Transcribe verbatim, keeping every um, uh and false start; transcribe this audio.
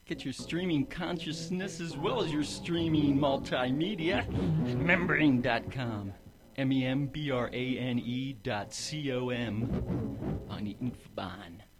Get your streaming consciousness as well as your streaming multimedia at membrane dot com. M E M B R A N E dot C O M. On Eaton Fabon.